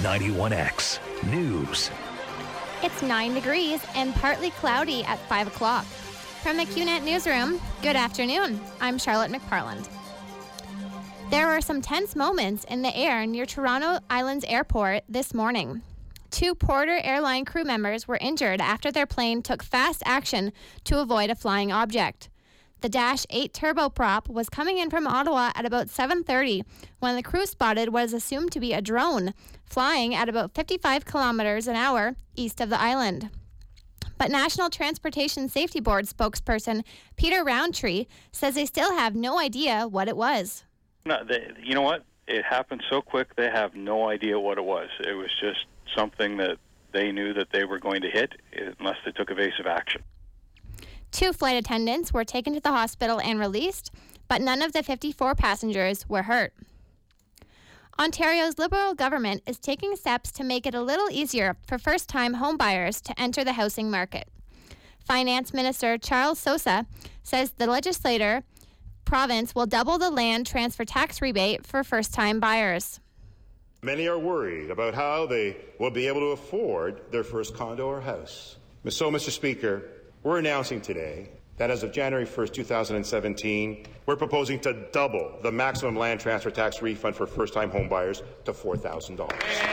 91X News. It's 9 degrees and partly cloudy at 5 o'clock. From the QNet Newsroom, good afternoon. I'm Charlotte McParland. There were some tense moments in the air near Toronto Islands Airport this morning. 2 Porter Airline crew members were injured after their plane took fast action to avoid a flying object. The Dash 8 turboprop was coming in from Ottawa at about 7:30 when the crew spotted what is assumed to be a drone flying at about 55 kilometers an hour east of the island. But National Transportation Safety Board spokesperson Peter Roundtree says they still have no idea what it was. No, you know what? It happened so quick they have no idea what it was. It was just something that they knew that they were going to hit unless they took evasive action. 2 flight attendants were taken to the hospital and released, but none of the 54 passengers were hurt. Ontario's Liberal government is taking steps to make it a little easier for first-time homebuyers to enter the housing market. Finance Minister Charles Sosa says the legislature province will double the land transfer tax rebate for first-time buyers. Many are worried about how they will be able to afford their first condo or house. So, Mr. Speaker, we're announcing today that as of January 1st, 2017, we're proposing to double the maximum land transfer tax refund for first-time homebuyers to $4,000.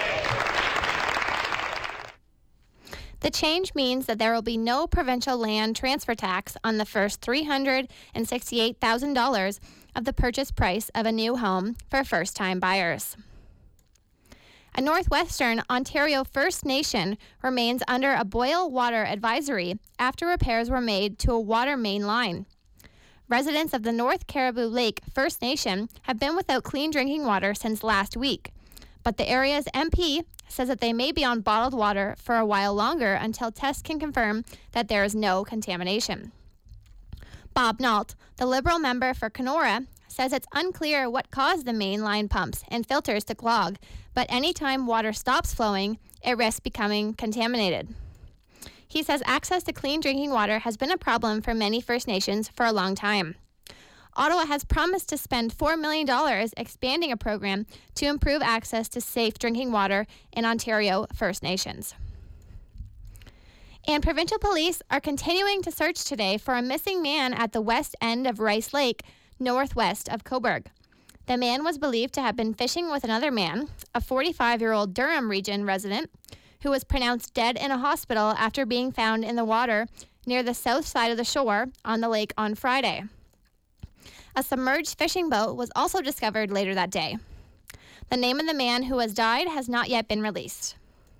The change means that there will be no provincial land transfer tax on the first $368,000 of the purchase price of a new home for first-time buyers. A Northwestern Ontario First Nation remains under a boil water advisory after repairs were made to a water main line. Residents of the North Caribou Lake First Nation have been without clean drinking water since last week, but the area's MP says that they may be on bottled water for a while longer until tests can confirm that there is no contamination. Bob Nault, the Liberal member for Kenora, says it's unclear what caused the main line pumps and filters to clog, but anytime water stops flowing, it risks becoming contaminated. He says access to clean drinking water has been a problem for many First Nations for a long time. Ottawa has promised to spend $4 million expanding a program to improve access to safe drinking water in Ontario First Nations. And provincial police are continuing to search today for a missing man at the west end of Rice Lake, northwest of Cobourg. The man was believed to have been fishing with another man, a 45-year-old Durham region resident, who was pronounced dead in a hospital after being found in the water near the south side of the shore on the lake on Friday. A submerged fishing boat was also discovered later that day. The name of the man who has died has not yet been released.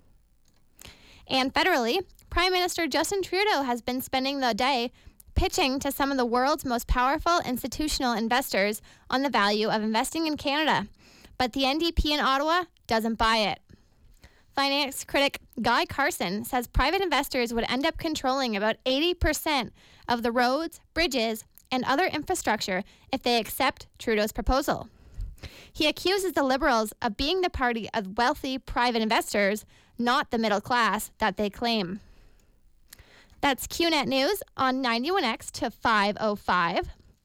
And federally, Prime Minister Justin Trudeau has been spending the day pitching to some of the world's most powerful institutional investors on the value of investing in Canada. But the NDP in Ottawa doesn't buy it. Finance critic Guy Carson says private investors would end up controlling about 80% of the roads, bridges, and other infrastructure if they accept Trudeau's proposal. He accuses the Liberals of being the party of wealthy private investors, not the middle class that they claim. That's QNet News on 91X to 5:05.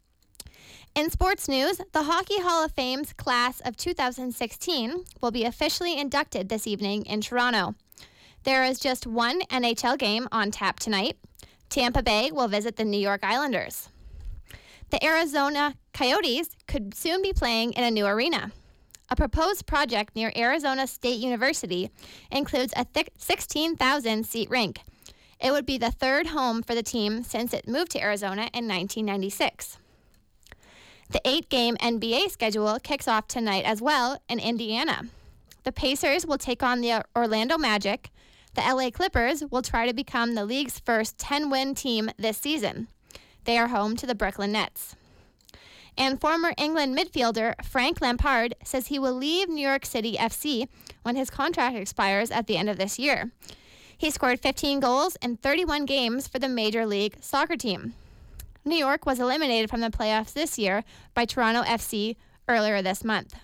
In sports news, the Hockey Hall of Fame's class of 2016 will be officially inducted this evening in Toronto. There is just one NHL game on tap tonight. Tampa Bay will visit the New York Islanders. The Arizona Coyotes could soon be playing in a new arena. A proposed project near Arizona State University includes a 16,000-seat rink. It would be the third home for the team since it moved to Arizona in 1996. The 8-game NBA schedule kicks off tonight as well in Indiana. The Pacers will take on the Orlando Magic. The LA Clippers will try to become the league's first 10-win team this season. They are home to the Brooklyn Nets. And former England midfielder Frank Lampard says he will leave New York City FC when his contract expires at the end of this year. He scored 15 goals in 31 games for the Major League Soccer team. New York was eliminated from the playoffs this year by Toronto FC earlier this month.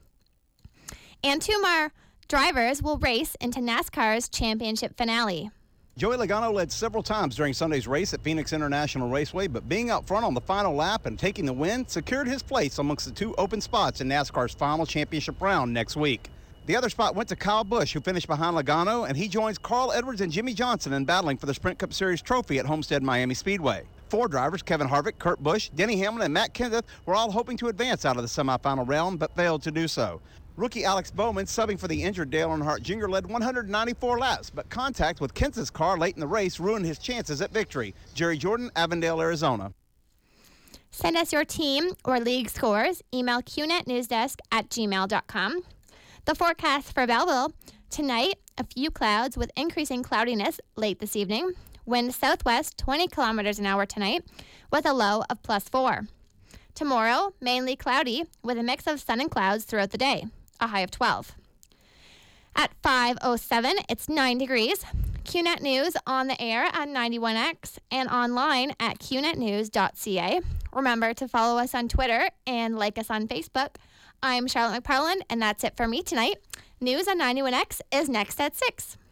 And 2 more drivers will race into NASCAR's championship finale. Joey Logano led several times during Sunday's race at Phoenix International Raceway, but being out front on the final lap and taking the win secured his place amongst the 2 open spots in NASCAR's final championship round next week. The other spot went to Kyle Busch, who finished behind Logano, and he joins Carl Edwards and Jimmy Johnson in battling for the Sprint Cup Series trophy at Homestead Miami Speedway. 4 drivers, Kevin Harvick, Kurt Busch, Denny Hamlin, and Matt Kenseth, were all hoping to advance out of the semifinal round, but failed to do so. Rookie Alex Bowman, subbing for the injured Dale Earnhardt Jr., led 194 laps, but contact with Kenseth's car late in the race ruined his chances at victory. Jerry Jordan, Avondale, Arizona. Send us your team or league scores. Email qnetnewsdesk@gmail.com. The forecast for Belleville. Tonight, a few clouds with increasing cloudiness late this evening. Wind southwest 20 kilometers an hour tonight with a low of +4. Tomorrow, mainly cloudy with a mix of sun and clouds throughout the day, a high of 12. At 5:07, it's 9 degrees. QNet News on the air at 91X and online at qnetnews.ca. Remember to follow us on Twitter and like us on Facebook. I'm Charlotte McParland, and that's it for me tonight. News on 91X is next at 6.